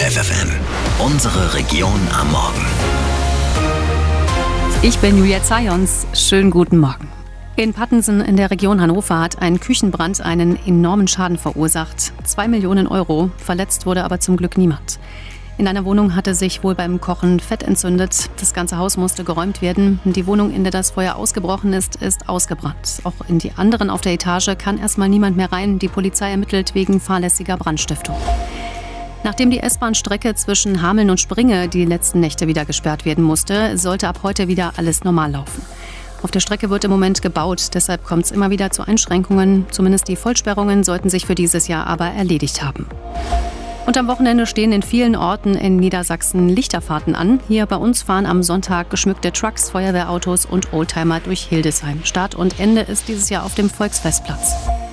Detektor FM. Unsere Region am Morgen. Ich bin Julia Zajons. Schönen guten Morgen. In Pattensen in der Region Hannover hat ein Küchenbrand einen enormen Schaden verursacht. 2 Millionen Euro. Verletzt wurde aber zum Glück niemand. In einer Wohnung hatte sich wohl beim Kochen Fett entzündet. Das ganze Haus musste geräumt werden. Die Wohnung, in der das Feuer ausgebrochen ist ausgebrannt. Auch in die anderen auf der Etage kann erstmal niemand mehr rein. Die Polizei ermittelt wegen fahrlässiger Brandstiftung. Nachdem die S-Bahn-Strecke zwischen Hameln und Springe die letzten Nächte wieder gesperrt werden musste, sollte ab heute wieder alles normal laufen. Auf der Strecke wird im Moment gebaut, deshalb kommt es immer wieder zu Einschränkungen. Zumindest die Vollsperrungen sollten sich für dieses Jahr aber erledigt haben. Und am Wochenende stehen in vielen Orten in Niedersachsen Lichterfahrten an. Hier bei uns fahren am Sonntag geschmückte Trucks, Feuerwehrautos und Oldtimer durch Hildesheim. Start und Ende ist dieses Jahr auf dem Volksfestplatz.